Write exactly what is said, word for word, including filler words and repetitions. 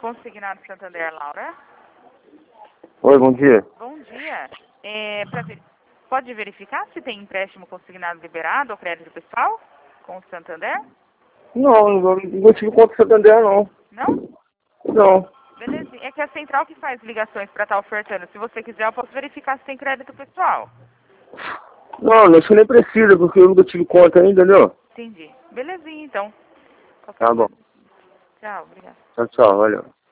Consignado Santander, Laura. Oi, bom dia. Bom dia. É, pra ver, pode verificar se tem empréstimo consignado liberado ou crédito pessoal com o Santander? Não, não, não tive conta Santander, não. Não? Não. Beleza. É que é a central que faz ligações para estar ofertando. Se você quiser, eu posso verificar se tem crédito pessoal. Não, acho que nem precisa, porque eu nunca tive conta ainda, entendeu? Entendi. Belezinha, então. Qualquer Tá bom. coisa. Tchau, obrigada. Tchau, tchau, valeu.